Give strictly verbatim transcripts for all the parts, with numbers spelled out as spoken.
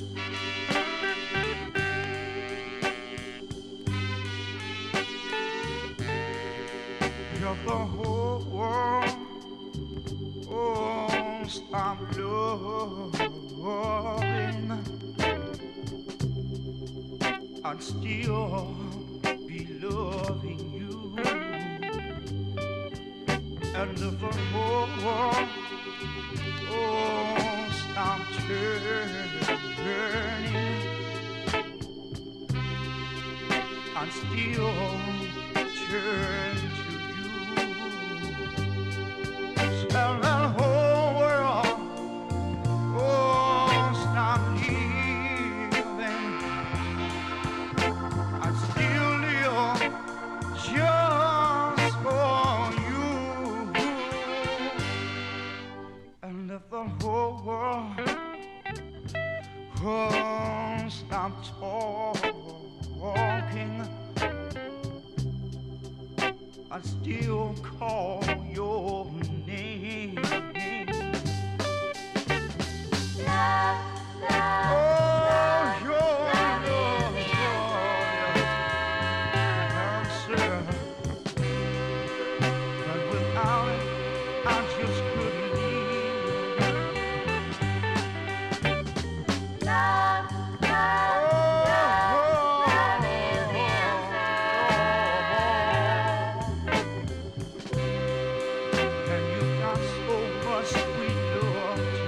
If the whole world oh stop loving, I'd still be loving you. And if the whole world oh stop turning, I'd still turn to you. Tell the whole world oh stop living, I'd still live just for you. And if the whole world oh stop talking, I still call your name. Love, love, Oh, love, your love love, is the answer. But without it, I just couldn't live. Love, love, love, love is the And you've got so much sweet love to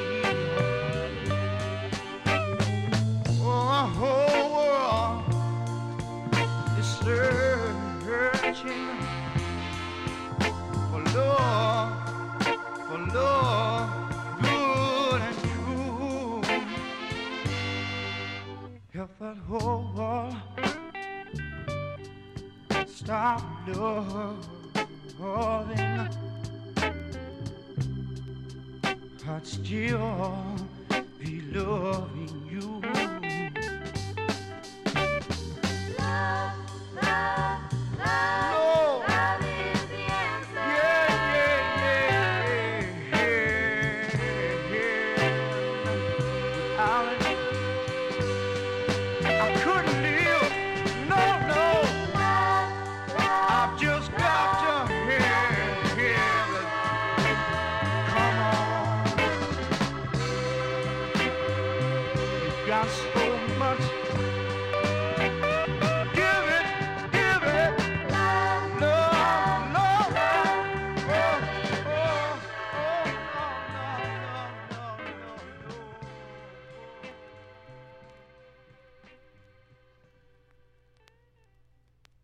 give. Oh, the whole world is searching for love, for love, good and true. If that whole world stop loving, I'd still be loving you. love, love, love, No. love is the answer. Yeah, yeah, yeah, yeah, yeah. Without it, I couldn't live. No, no. Love, love, I've just got to hear, hear the come on. You've got so much